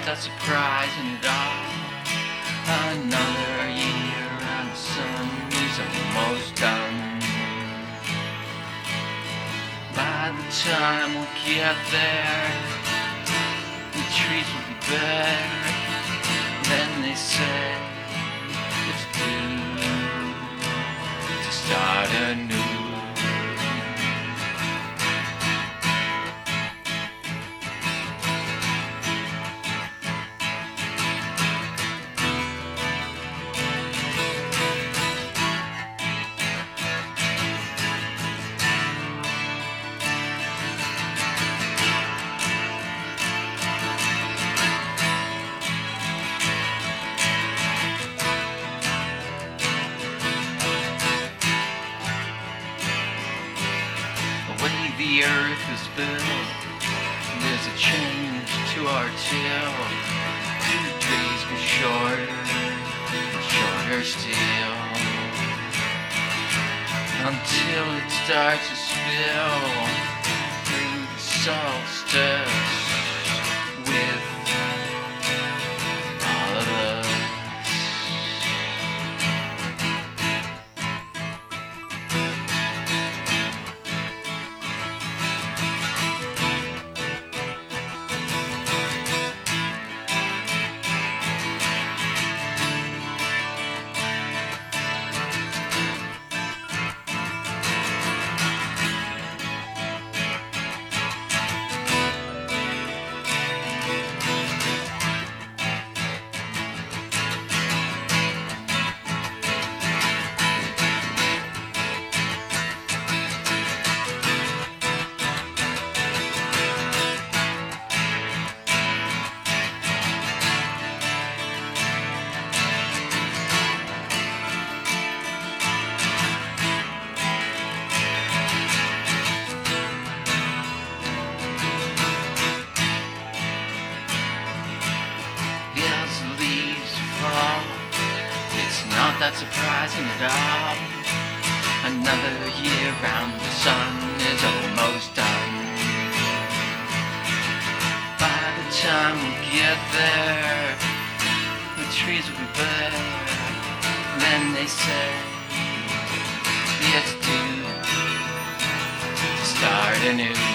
that surprising at all. Another year and the sun is almost done. By the time we get there, the trees will be bare. Then they say it's due to start anew. The earth is built, there's a change to our till. The trees get shorter and shorter still, until it starts to spill through the solstice with all of us. Not that surprising at all. Another year round the sun is almost done. By the time we get there, the trees will be bare. Then they say it's due to start anew.